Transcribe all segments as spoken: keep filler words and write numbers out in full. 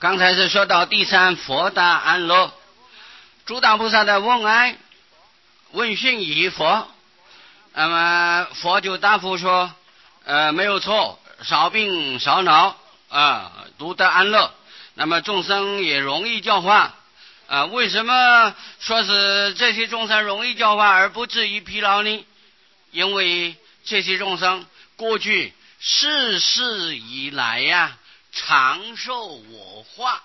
刚才是说到第三，佛大安乐，诸大菩萨的问安问讯于佛，那么佛就答复说，呃，没有错，少病少恼啊，独得安乐。那么众生也容易教化啊，为什么说是这些众生容易教化而不至于疲劳呢？因为这些众生过去世世以来呀、啊，长受我化。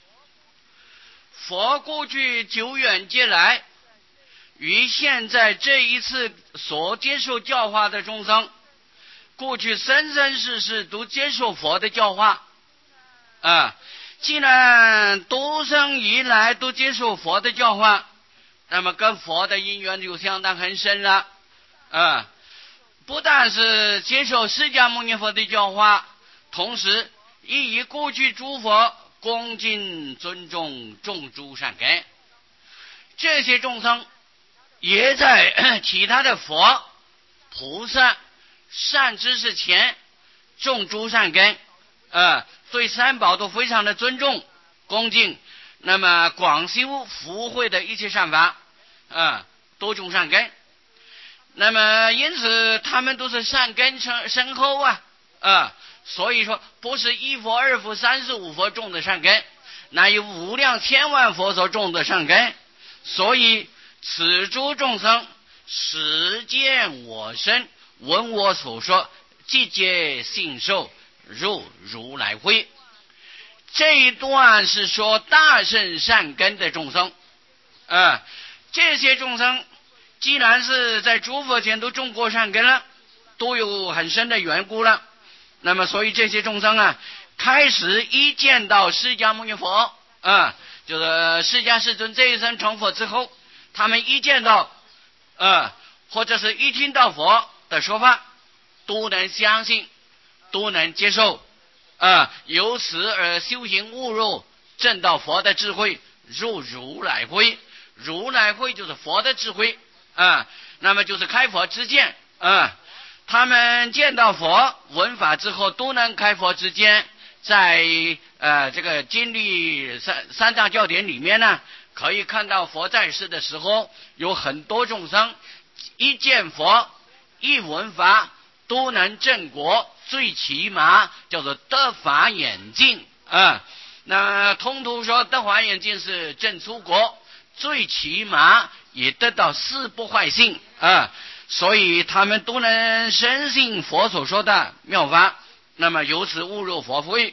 佛过去久远劫来，与现在这一次所接受教化的众生，过去生生世世都接受佛的教化啊。既然多生以来都接受佛的教化，那么跟佛的因缘就相当很深了啊。不但是接受释迦牟尼佛的教化，同时亦以过去诸佛恭敬尊重种诸善根。这些众生也在其他的佛菩萨善知识前种诸善根啊，对三宝都非常的尊重恭敬，那么广修福慧的一切善法啊，多种善根。那么因此他们都是善根深厚啊啊，所以说不是一佛二佛三十五佛种的善根，乃有无量千万佛所种的善根。所以此诸众生实见我身，闻我所说，即皆信受，入如来会。这一段是说大乘善根的众生啊，这些众生既然是在诸佛前都种过善根了，都有很深的缘故了，那么所以这些众生啊，开始一见到释迦牟尼佛啊，就是释迦世尊这一生成佛之后，他们一见到啊，或者是一听到佛的说法，都能相信，都能接受啊，由此而修行悟入，证到佛的智慧，入如来会。如来会就是佛的智慧啊，那么就是开佛之见啊。他们见到佛闻法之后，都能开佛之见。在呃这个经律三三大教典里面呢，可以看到佛在世的时候，有很多众生一见佛一闻法都能证果，最起码叫做得法眼净啊。那通途说得法眼净是证出果，最起码也得到四不坏性啊，所以他们都能深信佛所说的妙法，那么由此误入佛会。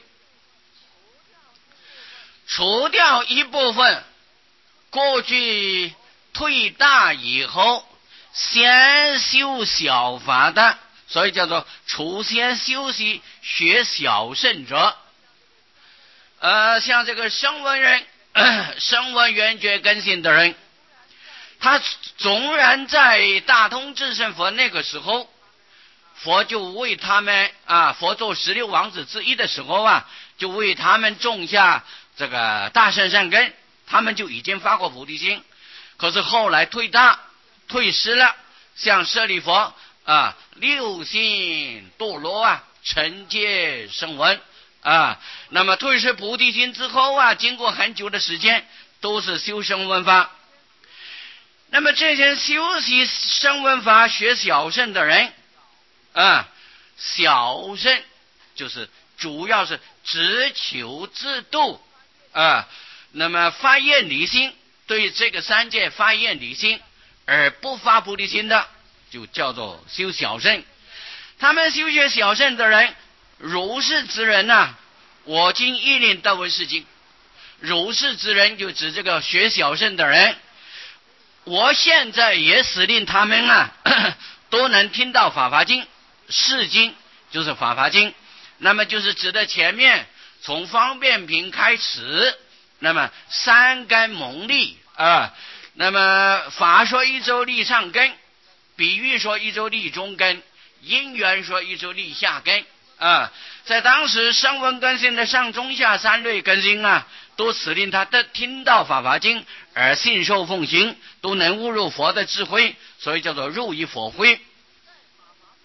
除掉一部分过去退大以后先修小法的，所以叫做除先修习学小乘者。呃，像这个声闻人声闻缘觉根性的人，他纵然在大通智胜佛那个时候，佛就为他们啊，佛做十六王子之一的时候啊，就为他们种下这个大乘善根，他们就已经发过菩提心。可是后来退大退失了，像舍利佛啊，六心堕落啊，成戒声闻啊，那么退失菩提心之后啊，经过很久的时间都是修声闻法。那么这些修习声闻法学小乘的人啊，小乘就是主要是只求自度啊，那么发愿离心，对这个三界发愿离心而不发菩提心的，就叫做修小乘。他们修学小乘的人，如是之人啊，我今一令得闻是经。如是之人就指这个学小乘的人，我现在也使令他们啊都能听到法华经。是经就是法华经，那么就是指的前面从方便品开始，那么三根蒙利啊，那么法说一周立上根，比喻说一周立中根，因缘说一周立下根啊。在当时声闻根性的上中下三类根性啊，都使令他的听到法华经而信受奉行，都能悟入佛的智慧，所以叫做入于佛慧。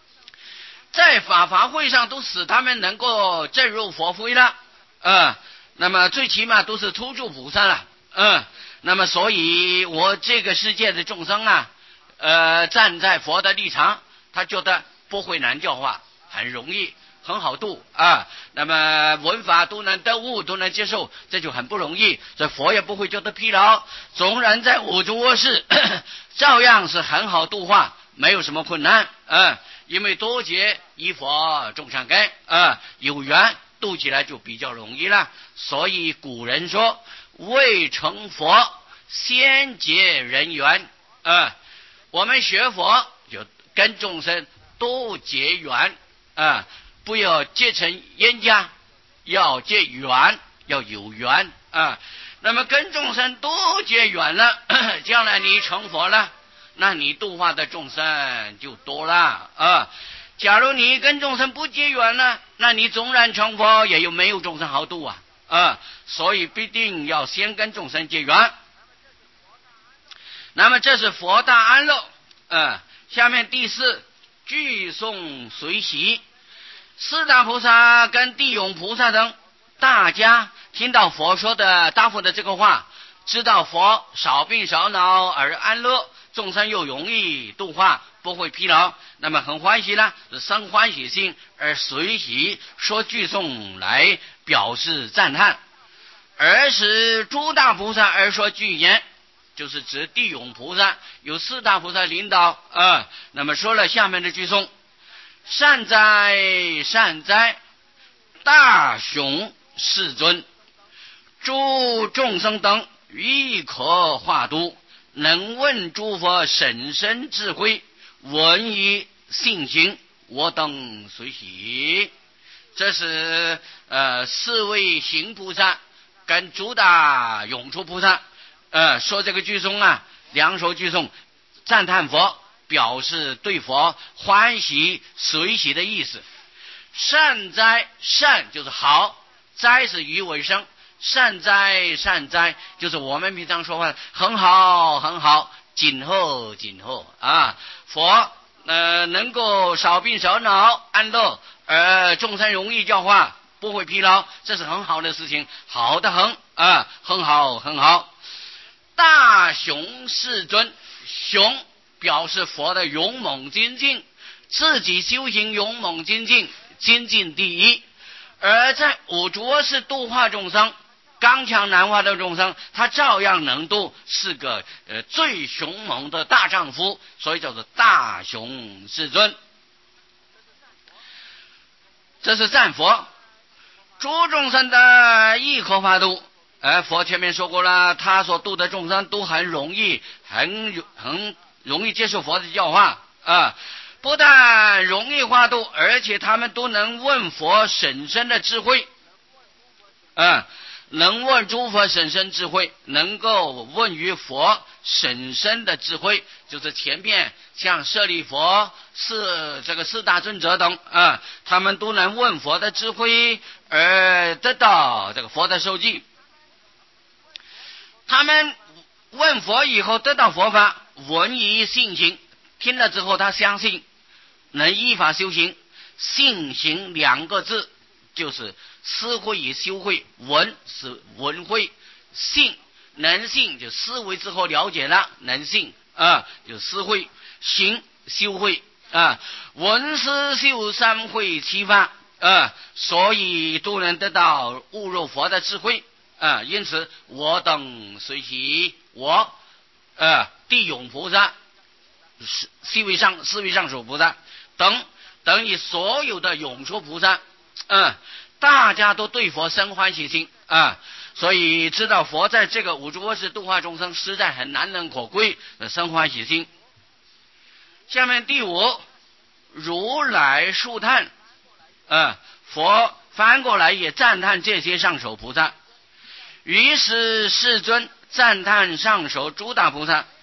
在法华会上都使他们能够证入佛慧了啊。 那么最起码都是初住菩萨了，嗯，那么所以我这个世界的众生啊，呃，站在佛的立场，他觉得不会难教化，很容易，很好度啊。那么闻法都能得悟，都能接受，这就很不容易，所以佛也不会觉得疲劳。纵然在五浊恶世，照样是很好度化，没有什么困难啊。因为多结依佛种善根啊，有缘度起来就比较容易了。所以古人说，未成佛先结人缘啊。我们学佛就跟众生多结缘啊，不要结成冤家，要结缘，要有缘啊。那么跟众生多结缘了，将来你成佛了，那你度化的众生就多了啊。假如你跟众生不结缘呢，那你纵然成佛，也有没有众生好度啊啊！所以必定要先跟众生结缘。那么这是佛大安乐，嗯，下面第四，具颂随喜。四大菩萨跟地涌菩萨等，大家听到佛说的答复的这个话，知道佛少病少恼而安乐，众生又容易度化，不会疲劳，那么很欢喜呢，生欢喜心而随喜说具颂来表示赞叹。而使诸大菩萨而说具言，就是指地涌菩萨，有四大菩萨领导啊、呃。那么说了下面的句颂：善哉善哉，大雄世尊，诸众生等亦可化度，能问诸佛甚深智慧，闻以信行，我等随喜。这是呃四位行菩萨跟诸大永出菩萨呃说这个句颂啊，两首句颂赞叹佛，表示对佛欢喜随喜的意思。善哉，善就是好，哉是鱼尾声，善哉善哉就是我们平常说话很好很好，谨贺谨贺啊。佛呃能够少病少恼安乐，而众生容易教化，不会疲劳，这是很好的事情，好的很啊，很好很好。大雄世尊，雄表示佛的勇猛精进，自己修行勇猛精进，精进第一。而在五浊世度化众生，刚强难化的众生，他照样能度，是个呃最雄猛的大丈夫，所以叫做大雄世尊。这是赞佛。诸众生的亦可化度，呃，佛前面说过了，他所度的众生都很容易，很很容易接受佛的教化啊。不但容易化度，而且他们都能问佛甚深的智慧，啊，能问诸佛甚深智慧，能够问于佛甚深的智慧，就是前面像舍利佛、四这个四大尊者等啊，他们都能问佛的智慧而得到这个佛的受记。他们问佛以后得到佛法，闻以信行，听了之后他相信，能依法修行。信行两个字就是思会与修会，闻是闻会，信能信就思维之后了解了，能信啊，就思会，行修会啊，闻思修三会七法啊，所以都能得到悟入佛的智慧啊。因此我等随喜，我啊地涌菩萨、四位上四位上首菩萨等等于所有的永说菩萨，嗯，大家都对佛生欢喜心啊，所以知道佛在这个五浊恶世度化众生实在很难能可贵的生欢喜心。下面第五，如来竖叹，啊，佛翻过来也赞叹这些上首菩萨。于是世尊赞叹上首诸大菩萨。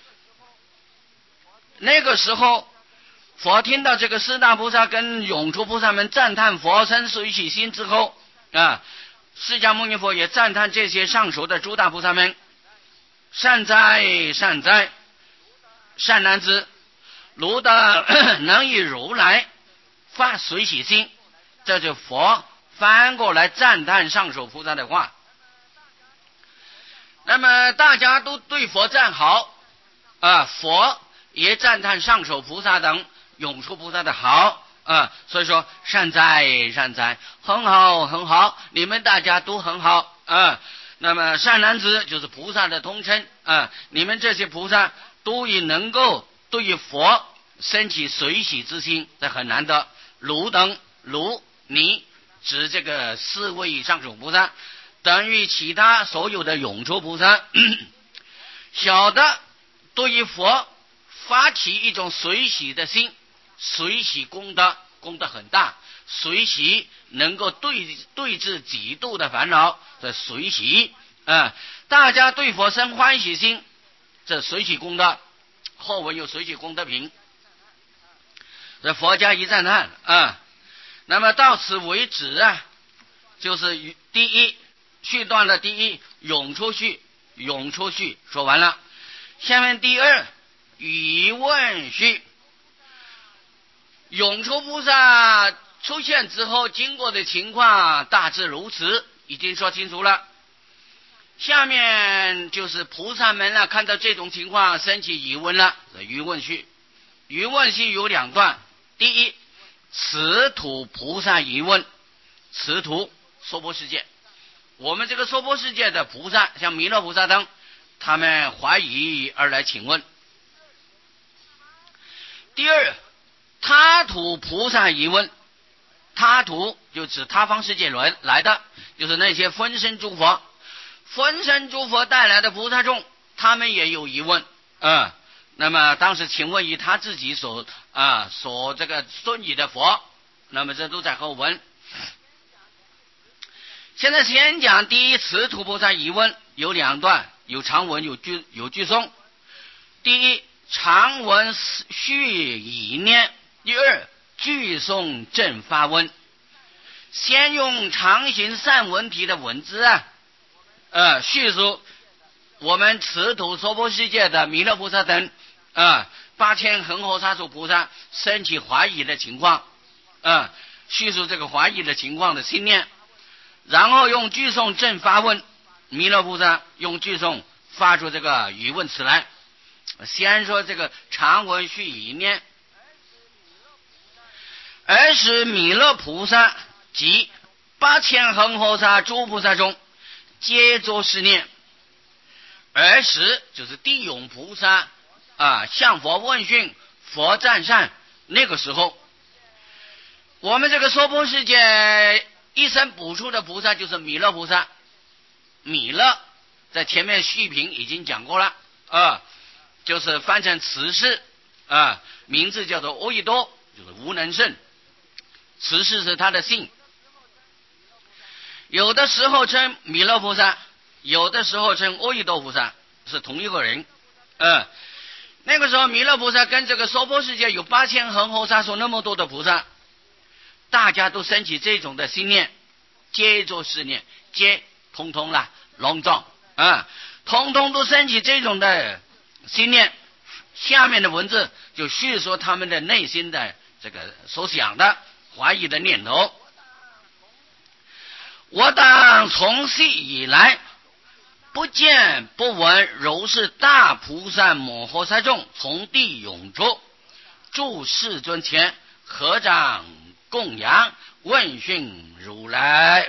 那个时候佛听到这个四大菩萨跟永出菩萨们赞叹佛生随喜心之后啊，释迦牟尼佛也赞叹这些上首的诸大菩萨们：善哉善哉，善男子，如得能以如来发随喜心。这就佛翻过来赞叹上首菩萨的话那么大家都对佛赞好啊，佛也赞叹上首菩萨等永出菩萨的好啊，所以说善哉善哉，很好很好，你们大家都很好啊。那么善男子就是菩萨的通称啊，你们这些菩萨都已能够对于佛升起随喜之心，这很难得。汝等汝你指这个四位上首菩萨，等于其他所有的永出菩萨，小的对于佛发起一种随喜的心，随喜功德，功德很大，随喜能够对对治几度的烦恼，这随喜啊，大家对佛生欢喜心，这随喜功德。后文有随喜功德品，这佛家一赞叹啊。那么到此为止啊，就是第一序段的第一永出序，永出序说完了。下面第二疑问序，永出菩萨出现之后经过的情况大致如此，已经说清楚了。下面就是菩萨们啊，看到这种情况升起疑问了。疑问序，疑问序有两段。第一，此土菩萨疑问，此土娑婆世界，我们这个娑婆世界的菩萨，像弥勒菩萨等，他们怀疑而来请问。第二，他土菩萨疑问，他土就指他方世界来的，就是那些分身诸佛，分身诸佛带来的菩萨众，他们也有疑问啊。那么当时请问以他自己所啊所这个尊以的佛，那么这都在后文。现在先讲第一此土菩萨疑问，有两段，有长文有句有句诵。第一，长文序以念；第二，句诵正发问。先用长行善文体的文字啊，呃，叙述我们此土娑婆世界的弥勒菩萨等啊，八千恒河沙数菩萨升起怀疑的情况啊，叙述这个怀疑的情况的信念，然后用句诵正发问，弥勒菩萨用句诵发出这个疑问词来。先说这个长文序以念，而使弥勒菩萨及八千恒河沙诸菩萨中皆作是念。而时就是地涌菩萨啊，向佛问讯，佛赞善。那个时候，我们这个娑婆世界一生补出的菩萨就是弥勒菩萨。弥勒在前面序品已经讲过了啊，就是翻成慈氏啊，名字叫做阿逸多，就是无能胜。慈氏是他的姓，有的时候称弥勒菩萨，有的时候称阿逸多菩萨，是同一个人。嗯，那个时候弥勒菩萨跟这个娑婆世界有八千恒河沙数那么多的菩萨，大家都升起这种的心念，皆作是念，皆通通啦，隆重啊，通通都升起这种的心念。下面的文字就叙说他们的内心的这个所想的怀疑的念头。我当从昔以来，不见不闻如是大菩萨摩诃萨众从地涌出，住世尊前，合掌供养，问讯如来。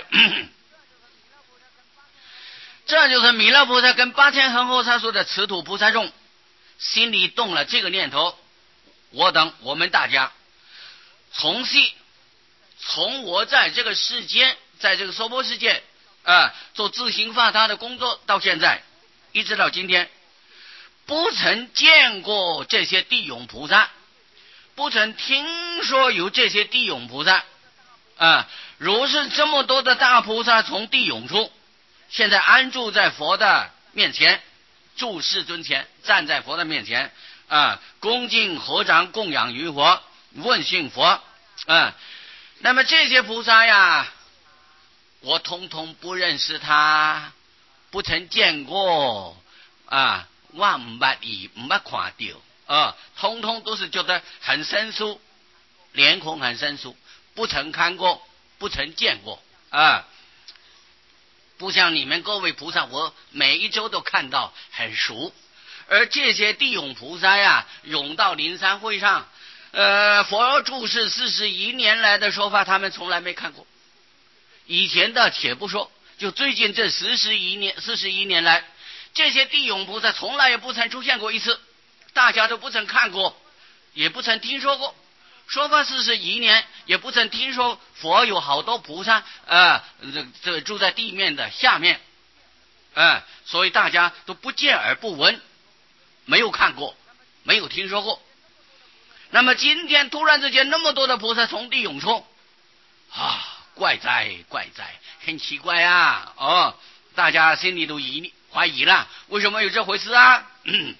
这就是弥勒菩萨跟八千恒河沙数的持土菩萨众心里动了这个念头。我等我们大家从昔，从我在这个世间，在这个娑婆世界啊，做自行发他的工作到现在，一直到今天，不曾见过这些地涌菩萨，不曾听说有这些地涌菩萨啊。如是这么多的大菩萨从地涌出，现在安住在佛的面前，住世尊前，站在佛的面前啊，恭敬合掌供养于佛，问讯佛啊。那么这些菩萨呀，我通通不认识他，不曾见过啊，我唔捌伊，唔捌看到啊，通通都是觉得很生疏，脸孔很生疏，不曾看过，不曾见过啊。 不像你们各位菩萨，我每一周都看到很熟。而这些地涌菩萨呀，涌到灵山会上，呃，佛住世四十一年来的说法，他们从来没看过。以前的且不说，就最近这四十一年、四十一年来，这些地涌菩萨从来也不曾出现过一次，大家都不曾看过，也不曾听说过。说法四十一年，也不曾听说佛有好多菩萨，呃，这这住在地面的下面，呃，所以大家都不见而不闻，没有看过，没有听说过。那么今天突然之间那么多的菩萨从地涌出，啊，怪哉怪哉，很奇怪啊！哦，大家心里都疑怀疑了，为什么有这回事啊？嗯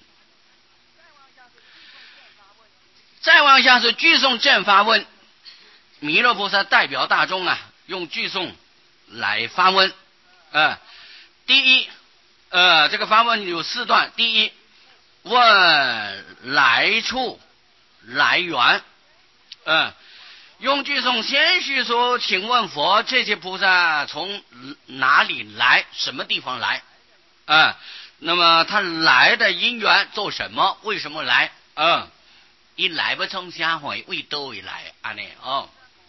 再往下是具颂正发问，弥勒菩萨代表大众啊，用具颂来发问。呃，第一，呃，这个发问有四段。第一，问来处、来源。呃，用具颂先叙说，请问佛，这些菩萨从哪里来？什么地方来？啊、呃，那么他来的因缘做什么？为什么来？嗯、呃。一来不从下回，为都为来安尼哦。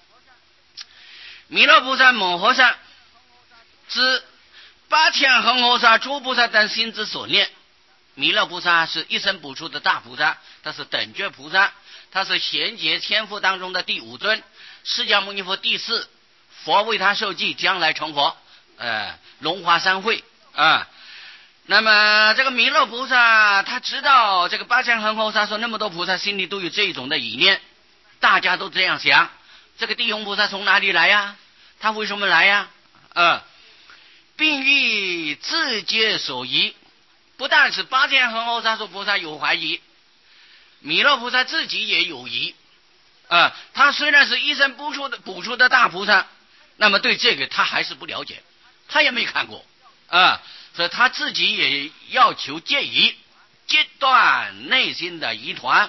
弥勒菩萨摩诃萨知八千恒河沙诸菩萨等心之所念。弥勒菩萨是一生不出的大菩萨，他是等觉菩萨，他是贤劫千佛当中的第五尊，释迦牟尼佛第四，佛为他受记，将来成佛，呃，龙华三会啊。那么这个弥勒菩萨他知道这个八千恒河沙说那么多菩萨心里都有这种的疑念，大家都这样想，这个地涌菩萨从哪里来呀？他为什么来呀？呃，并欲自皆所疑。不但是八千恒河沙说菩萨有怀疑，弥勒菩萨自己也有疑。呃，他虽然是一生不出的不出的大菩萨，那么对这个他还是不了解，他也没看过啊。呃所以他自己也要求戒疑，戒断内心的疑团。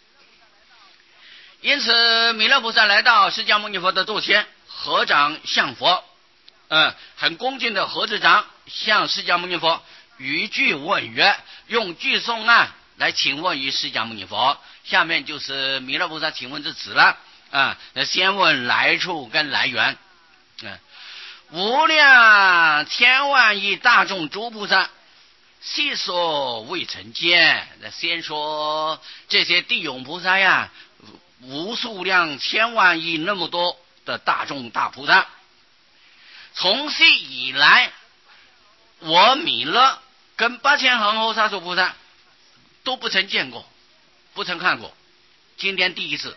因此弥勒菩萨来到释迦牟尼佛的座前，合掌向佛，呃，很恭敬的合着掌向释迦牟尼佛语句问曰，用句颂啊来请问于释迦牟尼佛。下面就是弥勒菩萨请问之词了啊、呃，先问来处跟来源。嗯、呃无量千万亿大众诸菩萨，细说未曾见。先说这些地涌菩萨呀，无数量千万亿那么多的大众大菩萨，从昔以来，我弥勒跟八千恒河沙数菩萨都不曾见过，不曾看过，今天第一次。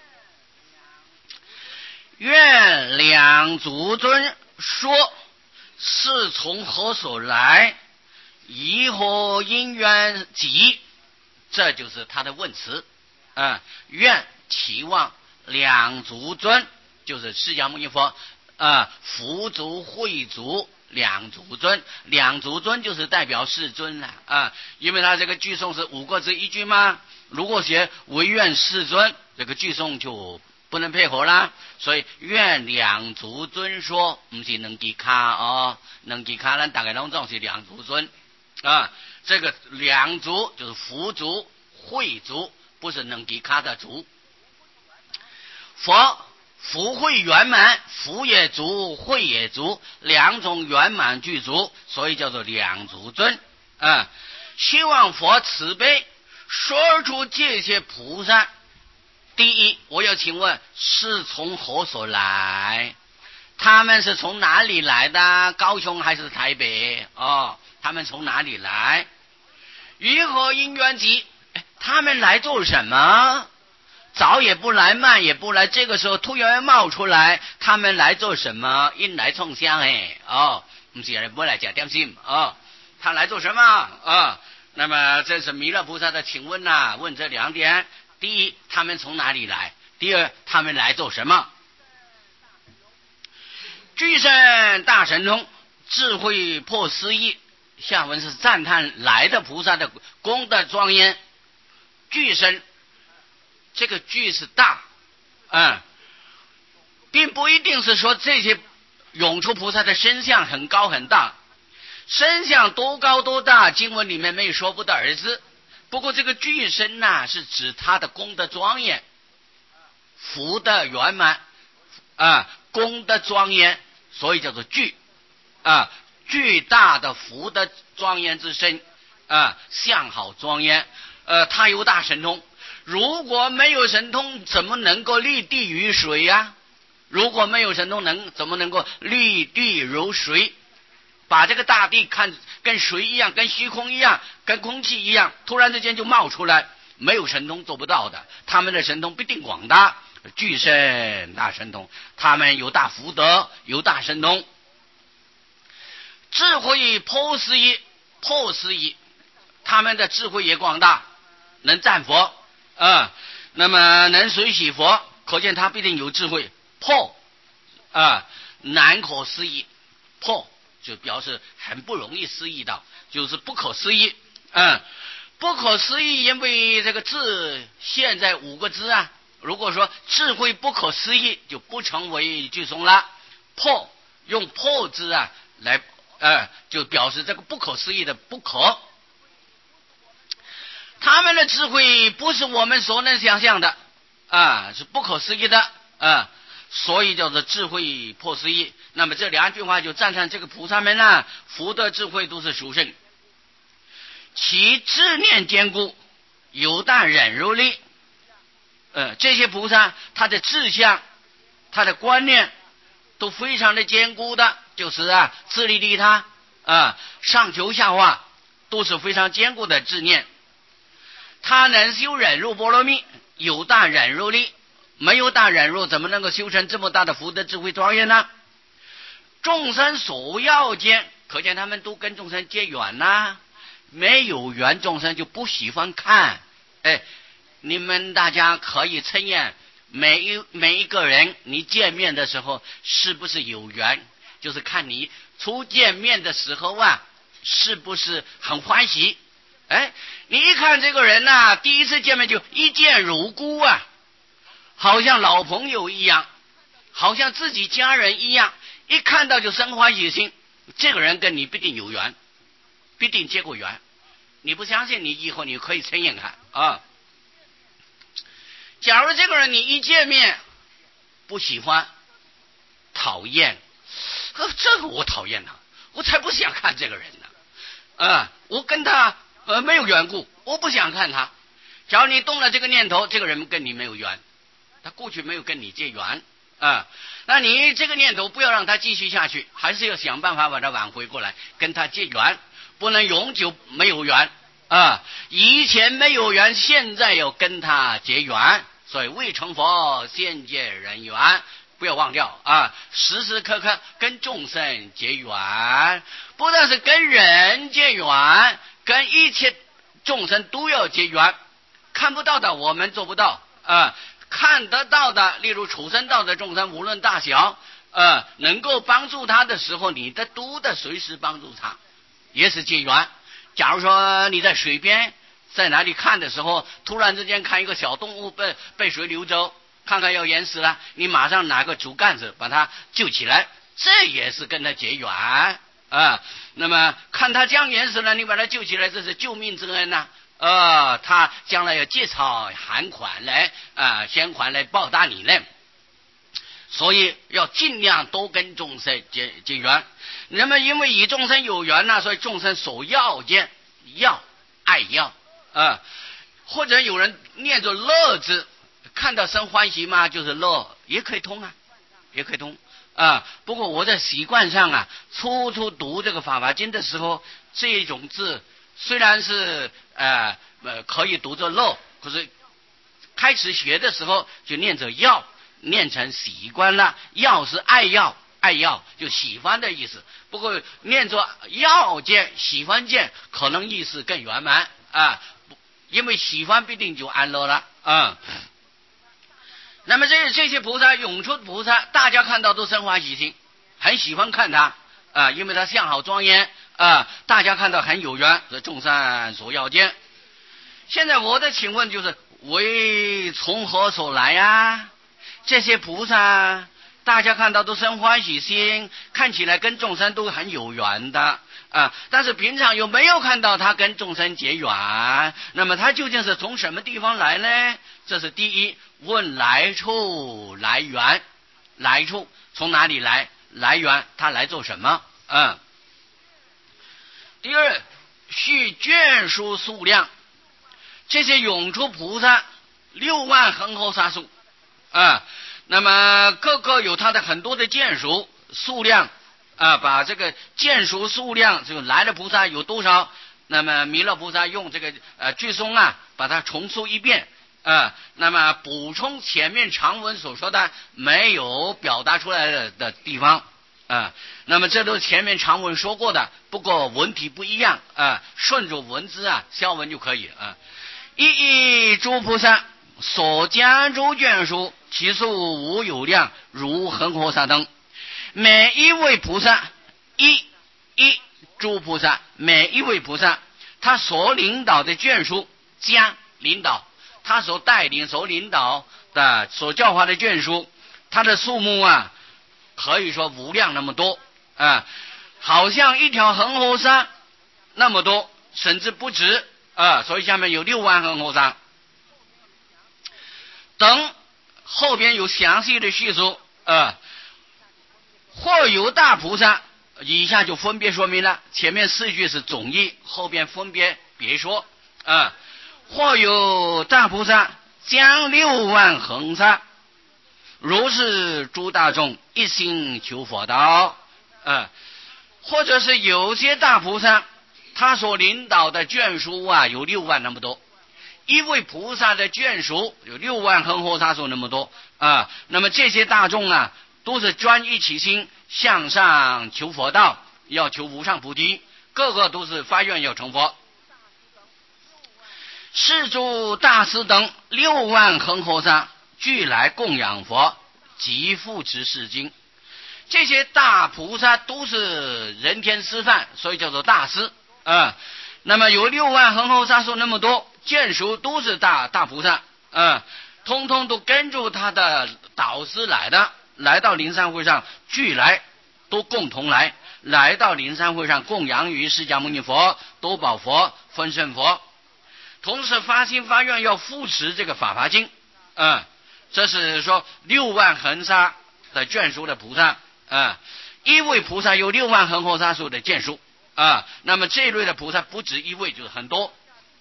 愿两足尊说是从何所来，以何因缘集，这就是他的问词啊、呃。愿期望两足尊，就是释迦牟尼佛啊、呃，佛足慧足两足尊，两足尊就是代表世尊了啊、呃，因为他这个句颂是五个字一句嘛，如果写唯愿世尊，这个句颂就不能配合啦，所以愿两足尊说，不是两支卡哦，两支卡咱大概拢总是两足尊啊。这个两足就是佛足、慧足，不是两支卡的足。佛福慧圆满，福也足，慧也足，两种圆满具足，所以叫做两足尊啊。希望佛慈悲，说出这些菩萨。第一，我要请问是从何所来？他们是从哪里来的？高雄还是台北？哦，他们从哪里来？于何因缘集？他们来做什么？早也不来，慢也不来，这个时候突然冒出来，他们来做什么？因来冲香哎，哦，不是人不来假点心哦，他来做什么啊、哦？那么这是弥勒菩萨的请问呐、啊，问这两点。第一，他们从哪里来？第二，他们来做什么？具身大神通，智慧破思议。下文是赞叹来的菩萨的功德庄严。具身，这个具是大，嗯，并不一定是说这些涌出菩萨的身相很高很大， 身像多高多大，经文里面没有说不的儿子。不过这个具身呐，是指他的功德庄严，福的圆满啊，功德庄严，所以叫做巨啊，巨大的福的庄严之身啊，相好庄严。呃，他有大神通，如果没有神通，怎么能够立地于水呀、啊？如果没有神通能，怎么能够立地如水？把这个大地看跟水一样，跟虚空一样，跟空气一样，突然之间就冒出来，没有神通做不到的。他们的神通必定广大，具身大神通，他们有大福德，有大神通，智慧颇思议，颇思议，他们的智慧也广大，能战佛啊、呃，那么能随喜佛，可见他必定有智慧。颇啊、呃，难可思议，颇就表示很不容易思议到，就是不可思议。嗯，不可思议，因为这个字现在五个字啊，如果说智慧不可思议，就不成为句诵了。颇用颇字啊来，呃，就表示这个不可思议的不可。他们的智慧不是我们所能想象的啊，是不可思议的啊。所以叫做智慧颇思议。那么这两句话就赞叹这个菩萨们呢，福德智慧都是殊胜，其智念坚固，有大忍辱力。呃，这些菩萨他的志向，他的观念都非常的坚固的，就是啊，自利利他啊，上求下化，都是非常坚固的执念。他能修忍辱波罗蜜，有大忍辱力。没有大忍辱，怎么能够修成这么大的福德智慧庄严呢？众生所要见，可见他们都跟众生结缘呐、啊。没有缘，众生就不喜欢看。哎，你们大家可以称验，每一每一个人，你见面的时候是不是有缘？就是看你初见面的时候啊，是不是很欢喜？哎，你一看这个人呐、啊，第一次见面就一见如故啊。好像老朋友一样，好像自己家人一样，一看到就生欢喜心。这个人跟你必定有缘，必定结过缘。你不相信，你以后你可以称验看啊。假如这个人你一见面不喜欢，讨厌，这个我讨厌他，我才不想看这个人呢。啊，我跟他呃没有缘故，我不想看他。假如你动了这个念头，这个人跟你没有缘。他过去没有跟你结缘啊，那你这个念头不要让他继续下去，还是要想办法把他挽回过来，跟他结缘，不能永久没有缘啊。以前没有缘，现在要跟他结缘，所以未成佛先结人缘，不要忘掉啊，时时刻刻跟众生结缘，不但是跟人结缘，跟一切众生都要结缘。看不到的我们做不到啊。看得到的，例如畜生道的众生，无论大小，呃，能够帮助他的时候，你的都的随时帮助他，也是结缘。假如说你在水边，在哪里看的时候，突然之间看一个小动物被被水流走，看看要淹死了，你马上拿个竹竿子把它救起来，这也是跟他结缘啊、呃。那么看他将淹死了，你把他救起来，这是救命之恩呐、啊。呃，他将来要借钞还款来啊、呃，先还来报答你呢，所以要尽量多跟众生结结缘。那么因为与众生有缘呢，所以众生所要见，要爱要啊、呃，或者有人念着乐字，看到生欢喜嘛，就是乐，也可以通啊，也可以通啊、呃。不过我在习惯上啊，初初读这个法华经的时候，这种字。虽然是呃呃可以读作乐，可是开始学的时候就念着要，念成习惯了。要是爱要，爱要就喜欢的意思。不过念着要见，喜欢见，可能意思更圆满啊。因为喜欢必定就安乐了啊。那么这这些菩萨，涌出菩萨，大家看到都生欢喜心，很喜欢看他啊，因为他相好庄严。啊，大家看到很有缘，这众生所要见。现在我的请问就是，为从何所来呀、啊？这些菩萨，大家看到都生欢喜心，看起来跟众生都很有缘的啊，但是平常又没有看到他跟众生结缘，那么他究竟是从什么地方来呢？这是第一，问来处来源，来处从哪里来，来源他来做什么？嗯。第二，续眷属数量，这些永出菩萨六万恒河沙数啊，那么各个有他的很多的眷属数量。啊，把这个眷属数量，就来的菩萨有多少？那么弥勒菩萨用这个呃句诵啊，把它重述一遍啊，那么补充前面长文所说的没有表达出来的的地方啊。那么这都是前面长文说过的，不过文体不一样啊，顺着文字啊消文就可以啊。一一诸菩萨所加诸眷属，其数无有量，如恒河沙等。每一位菩萨，一一诸菩萨，每一位菩萨，他所领导的眷属，将领导，他所带领、所领导的、所教化的眷属，他的数目啊，可以说无量那么多啊，好像一条恒河沙那么多，甚至不止啊。所以下面有六万恒河沙，等后边有详细的叙述啊。或有大菩萨，以下就分别说明了，前面四句是总义，后边分别别说啊。或有大菩萨将六万恒沙，如是诸大众一心求佛道啊。或者是有些大菩萨他所领导的眷属啊有六万那么多，一位菩萨的眷属有六万恒河沙数那么多啊。那么这些大众啊都是专一起心向上求佛道，要求无上菩提，个个都是发愿要成佛。是诸大师等六万恒河沙俱来供养佛，即复持是经。这些大菩萨都是人天师范，所以叫做大师啊。那么有六万恒河沙数那么多，眷属都是大大菩萨啊，通通都跟着他的导师来的。来到灵山会上俱来，都共同来，来到灵山会上供养于释迦牟尼佛、多宝佛、分身佛，同时发心发愿要复持这个法华经啊。这是说六万恒沙的眷属的菩萨啊，一位菩萨有六万恒河沙数的眷属啊。那么这一类的菩萨不止一位，就是很多。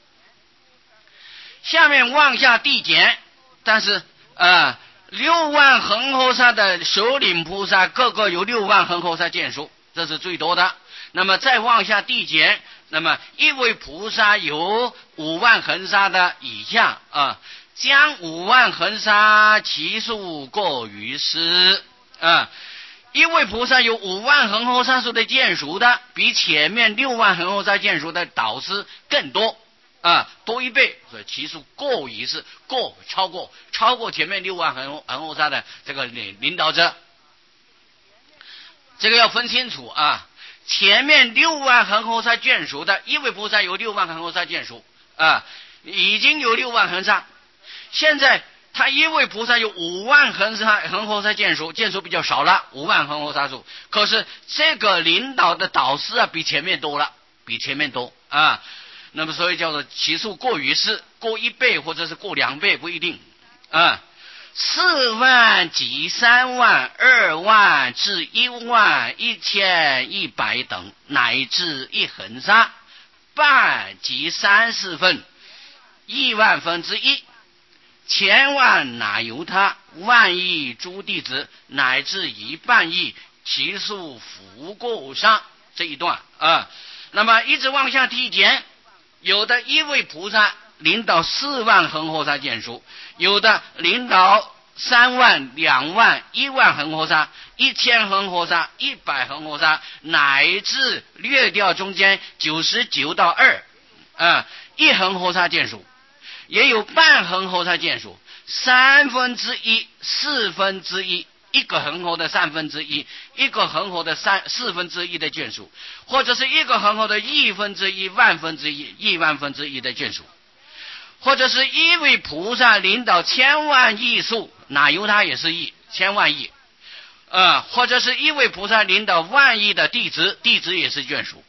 下面往下递减，但是啊。六万恒河沙的首领菩萨，个个有六万恒河沙眷属，这是最多的。那么再往下递减，那么一位菩萨有五万恒沙的以下啊，将五万恒沙其数过于是啊。一位菩萨有五万恒河沙数的眷属的，比前面六万恒河沙眷属的导师更多。啊，多一倍，所以其数过于是，过超过超过前面六万恒恒河沙的这个领领导者，这个要分清楚啊。前面六万恒河沙眷属的一位菩萨有六万恒河沙眷属啊，已经有六万恒沙，现在他一位菩萨有五万恒沙恒河沙眷属，眷属比较少了，五万恒河沙数，可是这个领导的导师啊比前面多了，比前面多啊。那么所以叫做其数过于是，过一倍或者是过两倍不一定啊。四万及三万、二万至一万、一千一百等，乃至一恒沙，半及三四分，亿万分之一，千万哪由他，万亿诸弟子，乃至一半亿，其数复过上。这一段啊，那么一直往下递减。有的一位菩萨领导四万恒河沙眷属，有的领导三万、两万、一万恒河沙、一千恒河沙、一百恒河沙，乃至略掉中间九十九到二啊，一恒河沙眷属，也有半恒河沙眷属，三分之一、四分之一。一个恒河的三分之一，一个恒河的三四分之一的眷属，或者是一个恒河的亿分之一、万分之一、亿万分之一的眷属，或者是一位菩萨领导千万亿数，哪由他也是亿，千万亿啊、呃，或者是一位菩萨领导万亿的弟子，弟子也是眷属啊、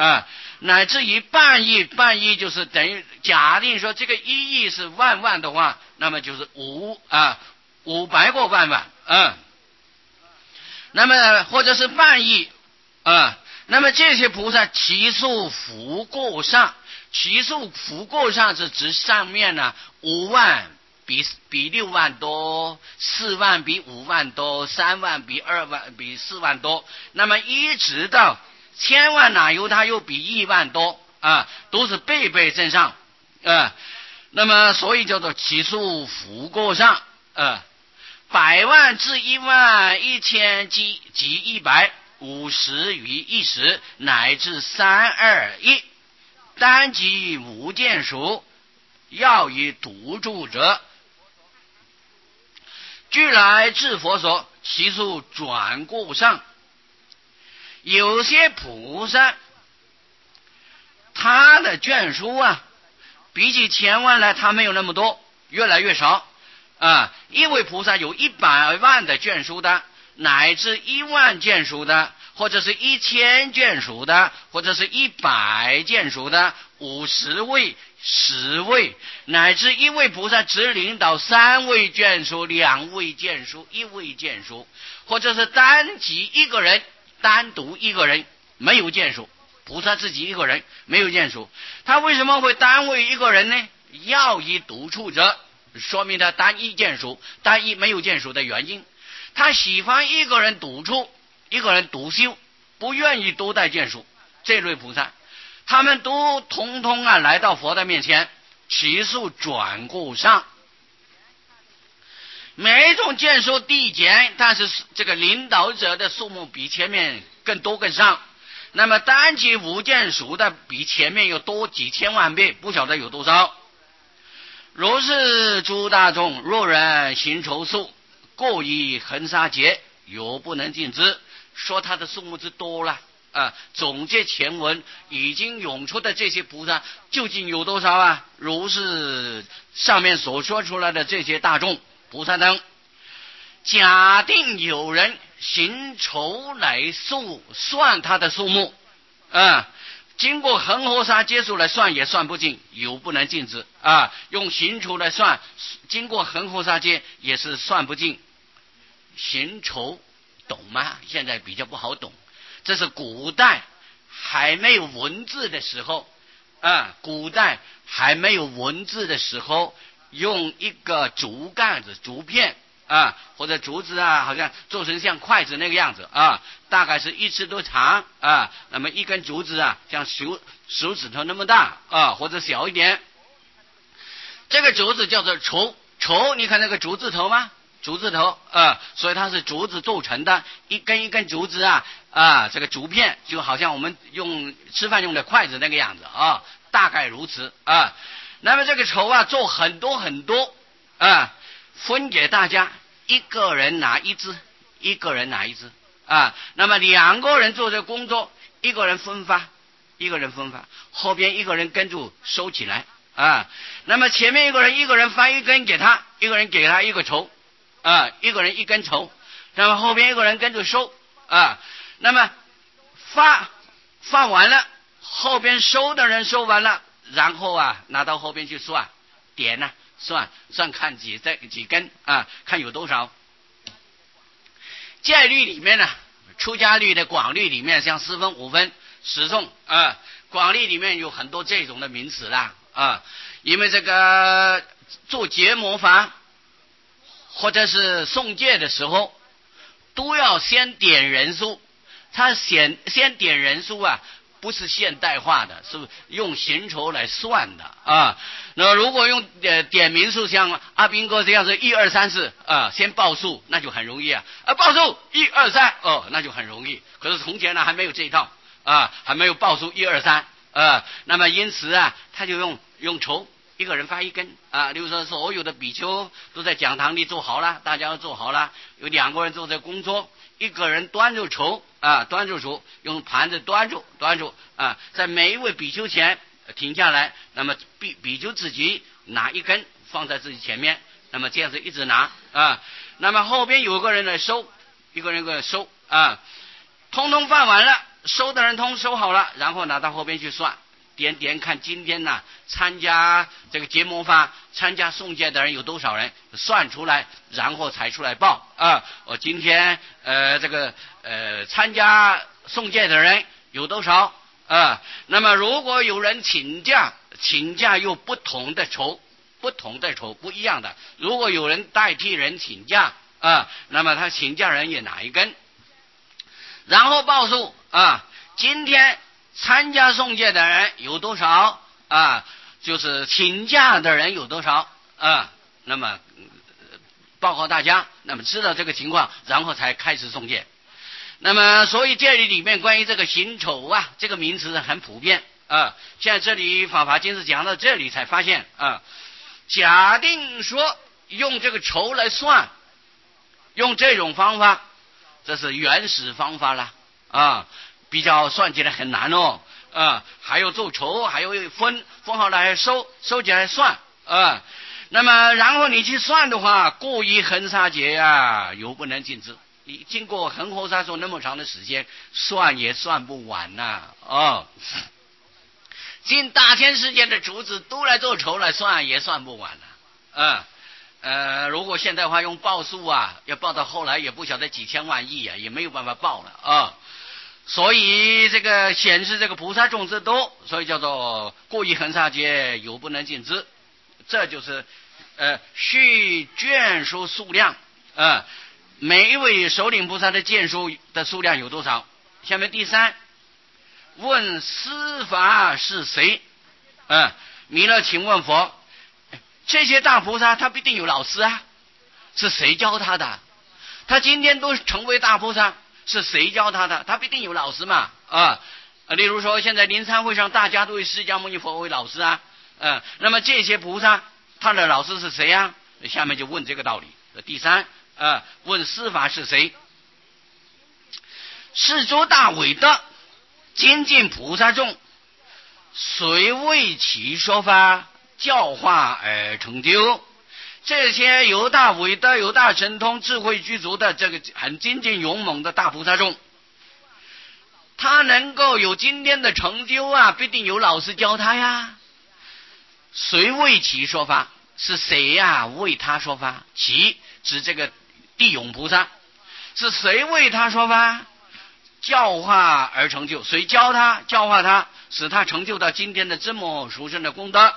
啊，乃至于半亿，半亿就是等于假定说这个一亿是万万的话，那么就是五啊五百个万万啊，那么或者是半亿啊，那么这些菩萨其数福过上，其数福过上是指上面呢五万比比六万多，四万比五万多，三万比二万比四万多，那么一直到千万哪有它又比亿万多啊，都是倍倍增上啊，那么所以叫做其数福过上啊，百万至一万一千及及一百五十于一时乃至三二一，单即无见数，要以独住者，俱来至佛所，其数转过上。有些菩萨他的眷属啊，比起千万来他没有那么多，越来越少啊。一位菩萨有一百万的眷属的，乃至一万眷属的，或者是一千眷属的，或者是一百眷属的，五十位、十位，乃至一位菩萨只领导三位眷属、两位眷属、一位眷属，或者是单极一个人，单独一个人没有眷属，菩萨自己一个人没有眷属，他为什么会单为一个人呢？要以独处者，说明他单一眷属，单一没有眷属的原因。他喜欢一个人独处，一个人独修，不愿意多带眷属。这类菩萨他们都通通啊来到佛的面前，其数转过上，每一种眷属递减，但是这个领导者的数目比前面更多更上，那么单极无眷属的比前面又多几千万倍，不晓得有多少。如是诸大众，若人行筹数，过以恒沙劫，有不能尽之。说他的数目之多了啊，总结前文已经涌出的这些菩萨究竟有多少啊？如是上面所说出来的这些大众菩萨等，假定有人行筹来数算他的数目啊，经过恒河沙劫数来算也算不尽，有不能尽之啊。用行筹来算，经过恒河沙劫也是算不尽。行筹懂吗？现在比较不好懂，这是古代还没有文字的时候啊，古代还没有文字的时候，用一个竹竿子、竹片啊，或者竹子啊，好像做成像筷子那个样子啊，大概是一尺多长啊。那么一根竹子啊，像手手指头那么大啊，或者小一点。这个竹子叫做筹，筹你看那个竹字头吗？竹字头啊，所以它是竹子做成的，一根一根竹子啊啊，这个竹片就好像我们用吃饭用的筷子那个样子啊，大概如此啊。那么这个筹啊，做很多很多啊，分给大家，一个人拿一支，一个人拿一支啊。那么两个人做这工作，一个人分发，一个人分发，后边一个人跟住收起来啊。那么前面一个人一个人发一根给他，一个人给他一个筹啊，一个人一根筹，那么后边一个人跟着收啊。那么发发完了，后边收的人收完了，然后啊拿到后边去算，点呢、啊、算算看几在几根啊，看有多少。戒律里面呢，出家律的广律里面，像四分、五分、十诵啊，广律里面有很多这种的名词啦啊，因为这个做结魔法或者是诵戒的时候，都要先点人数。他先先点人数啊，不是现代化的，是用行筹来算的啊。那如果用呃点名数，像阿兵哥这样子一二三四啊，先报数，那就很容易啊。啊，报数一二三哦，那就很容易。可是从前呢还没有这一套啊，还没有报数一二三啊。那么因此啊，他就用用筹。一个人发一根啊，例如说所有的比丘都在讲堂里做好了，大家都做好了，有两个人做这工作，一个人端着筹啊，端着筹，用盘子端住端住啊，在每一位比丘前停下来，那么比比丘自己拿一根放在自己前面，那么这样子一直拿啊，那么后边有个人来收，一个人来收啊，通通放完了， 收的人通收好了，然后拿到后边去算，点点看今天呢参加这个结魔法参加送戒的人有多少人，算出来，然后才出来报啊。我今天呃这个呃参加送戒的人有多少啊？那么如果有人请假，请假又不同的酬，不同的酬不一样的。如果有人代替人请假啊，那么他请假人也拿一根，然后报数啊，今天参加送戒的人有多少啊？就是请假的人有多少啊？那么报告大家，那么知道这个情况，然后才开始送戒。那么所以这里里面关于这个刑酬啊，这个名词很普遍啊。现在这里法华经是讲到这里才发现啊，假定说用这个酬来算，用这种方法，这是原始方法了啊，比较算起来很难哦啊，还有做酬，还有分分好了还收收起来算啊。那么然后你去算的话，过于恒沙劫啊，犹不能尽之。你经过恒河沙数那么长的时间，算也算不完呐啊、哦！近大千世界的竹子都来做酬来算，也算不完了。嗯呃，如果现在的话用报数啊，要报到后来也不晓得几千万亿啊，也没有办法报了啊。所以这个显示这个菩萨众之多，所以叫做过于恒沙劫，犹不能尽之。这就是呃续卷数数量啊。每一位首领菩萨的剑数的数量有多少？下面第三，问司法是谁？嗯，弥勒请问佛，这些大菩萨他必定有老师啊，是谁教他的？他今天都成为大菩萨，是谁教他的？他必定有老师嘛啊！例如说，现在临参会上大家都以释迦牟尼佛为老师啊，嗯，那么这些菩萨他的老师是谁啊？下面就问这个道理。第三。啊，问司法是谁？是诸大伟德精进菩萨众，谁为其说法教化而成就？这些有大伟德、有大神通、智慧具足的这个很精进勇猛的大菩萨众，他能够有今天的成就啊，必定有老师教他呀。谁为其说法？是谁呀、啊？为他说法？其指这个地涌菩萨，是谁为他说法？教化而成就，谁教他教化他，使他成就到今天的这么殊胜的功德？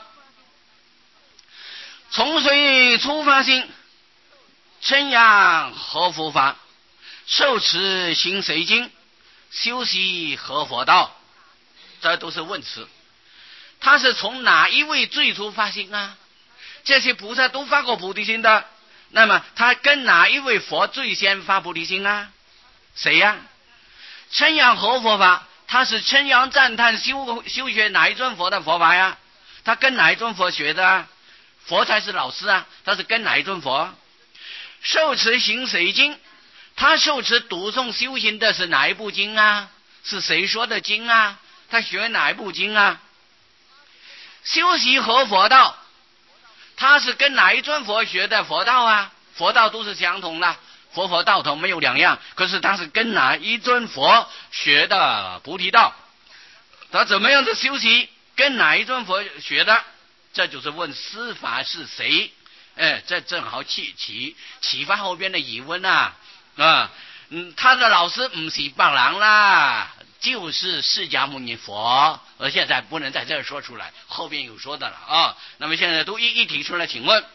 从谁出发心，称扬何佛法，受持行谁经，修习何佛道？这都是问词。他是从哪一位最初发心啊？这些菩萨都发过菩提心的，那么他跟哪一位佛最先发菩提心啊？谁呀、啊？称扬何佛法？他是称扬赞叹修修学哪一尊佛的佛法呀？他跟哪一尊佛学的啊？佛才是老师啊，他是跟哪一尊佛？受持行谁经？他受持读诵修行的是哪一部经啊？是谁说的经啊？他学哪一部经啊？修习何佛道？他是跟哪一尊佛学的佛道啊？佛道都是相同的，佛佛道同没有两样，可是他是跟哪一尊佛学的菩提道？他怎么样的修习？跟哪一尊佛学的？这就是问司法是谁？哎，这正好启启启发后边的疑问啊啊！嗯，他的老师不是别人啦，就是释迦牟尼佛。而现在不能在这儿说出来，后边有说的了啊。那么现在都一一提出来，请问，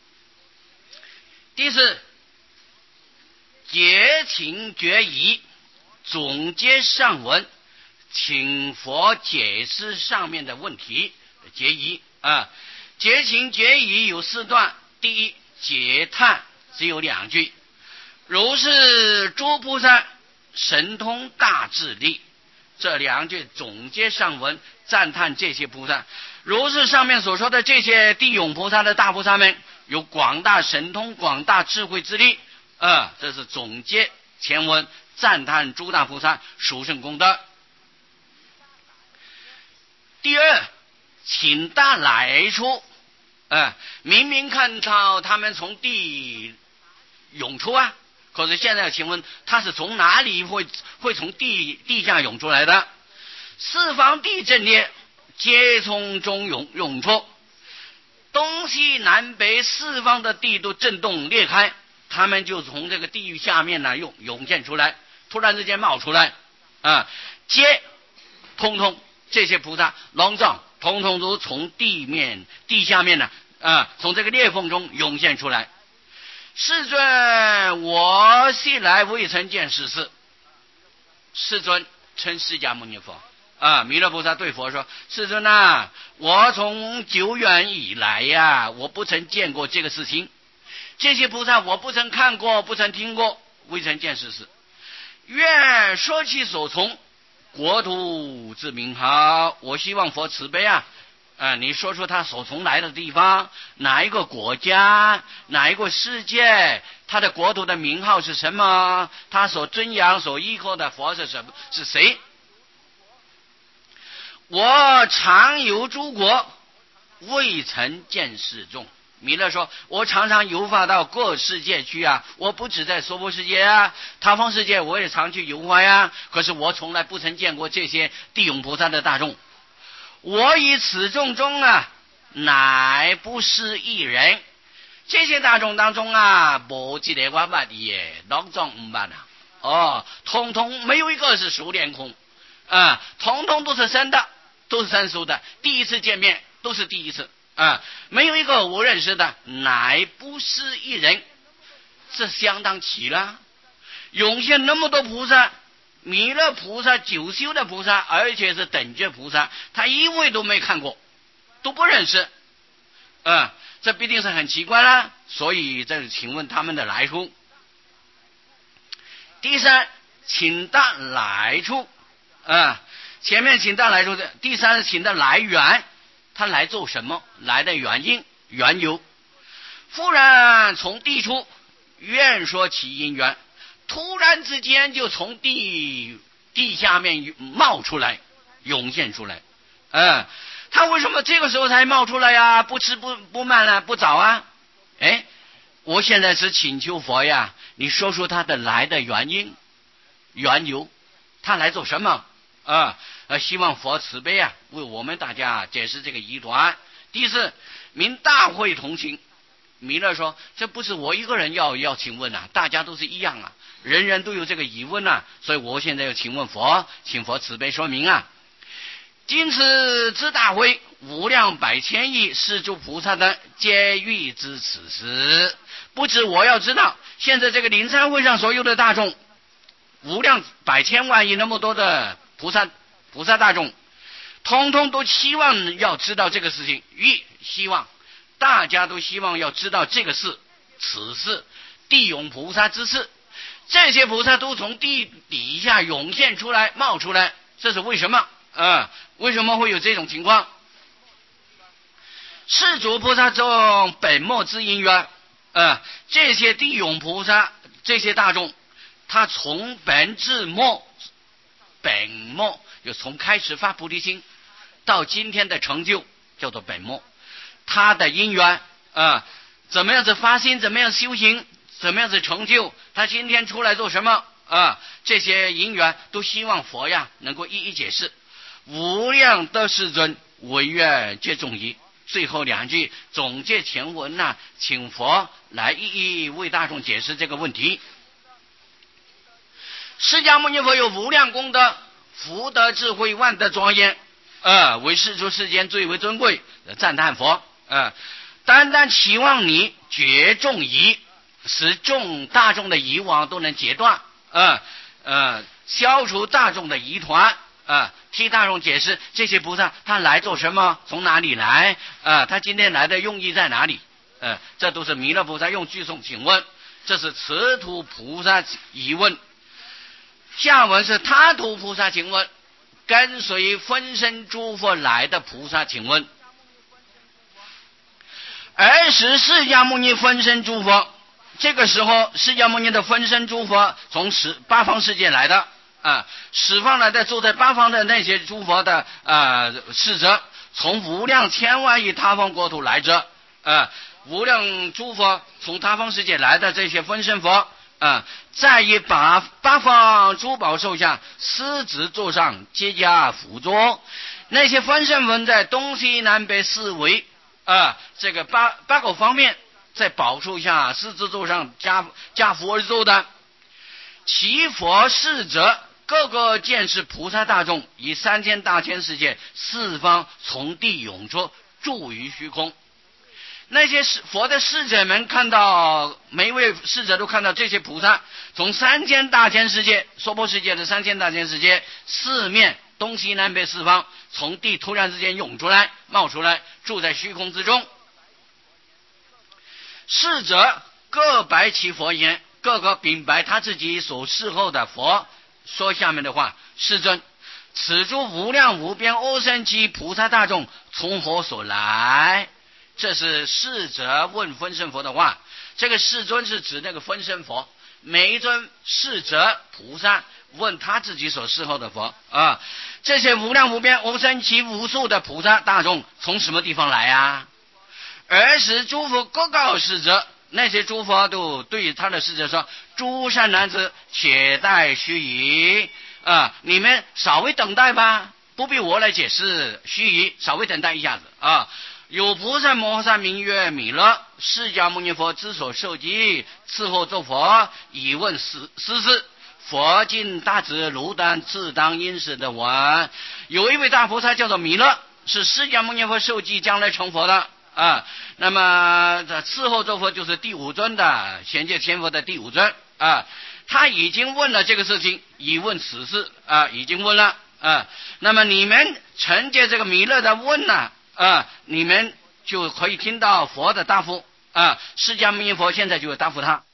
第四，结情决疑，总结上文，请佛解释上面的问题。结疑啊，结情决疑有四段。第一，解叹只有两句，如是诸菩萨神通大智力，这两句总结上文，赞叹这些菩萨。如是上面所说的这些地涌菩萨的大菩萨们，有广大神通、广大智慧之力啊，这是总结前文，赞叹诸大菩萨殊胜功德。第二，请大来处，啊，明明看到他们从地涌出啊， 可是现在请问他是从哪里会会从地地下涌出来的？四方地震裂，皆从中涌涌出，东西南北四方的地都震动裂开，他们就从这个地狱下面呢涌涌现出来，突然之间冒出来啊！皆通通这些菩萨龙藏通通都从地面地下面呢啊，从这个裂缝中涌现出来。世尊，我昔来未曾见世事。世尊称释迦牟尼佛啊，弥勒菩萨对佛说：世尊啊，我从久远以来呀、啊，我不曾见过这个事情，这些菩萨我不曾看过，不曾听过，未曾见世事。愿说其所从国土之名号，我希望佛慈悲啊，啊，你说说他所从来的地方，哪一个国家，哪一个世界，他的国土的名号是什么？他所尊仰、所依靠的佛是什么？是谁？我常游诸国，未曾见世众。弥勒说：我常常游化到各世界去啊，我不止在娑婆世界啊，他方世界我也常去游化呀。可是我从来不曾见过这些地涌菩萨的大众。我以此众中啊，乃不是一人。这些大众当中啊，不记得我把也当中五万啊，哦，通通没有一个是熟脸孔啊，通通都是生的，都是生熟的，第一次见面都是第一次啊，没有一个我认识的，乃不是一人。这相当奇了，涌现那么多菩萨，弥勒菩萨、九修的菩萨，而且是等觉菩萨，他一位都没看过，都不认识，嗯，这必定是很奇怪啦。所以这请问他们的来处。第三，请到来处，嗯，前面请到来处，第三是请到来源，他来做什么？来的原因、缘由。忽然从地出，愿说其因缘。突然之间就从地地下面冒出来，涌现出来。嗯，他为什么这个时候才冒出来呀？不迟不不慢啊，不早啊？哎，我现在是请求佛呀，你说说他的来的原因、缘由，他来做什么啊？呃，希望佛慈悲啊，为我们大家解释这个疑团。第四，明大会同行。弥勒说：这不是我一个人要要请问啊，大家都是一样啊，人人都有这个疑问啊，所以我现在要请问佛，请佛慈悲说明啊。今此之大会，无量百千亿世诸菩萨的皆欲知此事。不止我要知道，现在这个灵山会上所有的大众，无量百千万亿那么多的菩萨菩萨大众，通通都希望要知道这个事情，欲希望大家都希望要知道这个事，此事地涌菩萨之事。这些菩萨都从地底下涌现出来，冒出来，这是为什么啊？为什么会有这种情况？世主菩萨中本末之因缘啊，这些地涌菩萨，这些大众，他从本至末，本末就从开始发菩提心到今天的成就叫做本末。他的因缘啊，怎么样子发心，怎么样修行，怎么样子成就，他今天出来做什么啊？这些因缘都希望佛呀能够一一解释。无量的世尊，唯愿皆众疑。最后两句总结前文呢、啊，请佛来一一为大众解释这个问题。释迦牟尼佛有无量功德，福德智慧，万德庄严，呃，为世出世间最为尊贵，赞叹佛。呃，单单期望你绝众疑，使众大众的疑网都能截断，呃呃，消除大众的疑团，呃，替大众解释这些菩萨他来做什么，从哪里来，呃，他今天来的用意在哪里？呃，这都是弥勒菩萨用句诵请问，这是持土菩萨疑问。下文是他土菩萨请问，跟随分身诸佛来的菩萨请问。而时释迦牟尼分身诸佛，这个时候释迦牟尼的分身诸佛从十八方世界来的啊，十方来的住在八方的那些诸佛的啊使者，从无量千万亿他方国土来者啊，无量诸佛从他方世界来的这些分身佛， 啊，再以八八方珠宝寿像狮子座上皆加辅佐，那些分身文在东西南北四围啊，这个八八个方面在宝树下狮子座上加加福而坐的。其佛侍者各个见识菩萨大众，以三千大千世界四方从地涌出，住于虚空。那些佛的侍者们看到，每一位侍者都看到这些菩萨从三千大千世界娑婆世界的三千大千世界四面东西南北四方从地突然之间涌出来冒出来，住在虚空之中。侍者各白其佛言，各个禀白他自己所侍候的佛，说下面的话：世尊，此诸无量无边阿僧祇菩萨大众从何所来？这是侍者问分身佛的话。这个世尊是指那个分身佛，每一尊侍者菩萨问他自己所侍候的佛啊，这些无量无边阿僧祇无数的菩萨大众从什么地方来啊？尔时诸佛各告侍者，那些诸佛都对他的侍者说：诸善男子，且待须臾啊！你们稍微等待吧，不必我来解释，须臾，稍微等待一下子啊。有菩萨摩诃萨名曰弥勒，释迦牟尼佛之所受记，伺候作佛，以问斯斯事。佛尽大智如丹，自当因时的闻。有一位大菩萨叫做弥勒，是释迦牟尼佛受记将来成佛的啊。那么伺候作佛就是第五尊的贤界天佛的第五尊啊。他已经问了这个事情，以问此事啊，已经问了啊。那么你们承接这个弥勒的问呢？啊，你们就可以听到佛的答复啊，释迦牟尼佛现在就有答复他。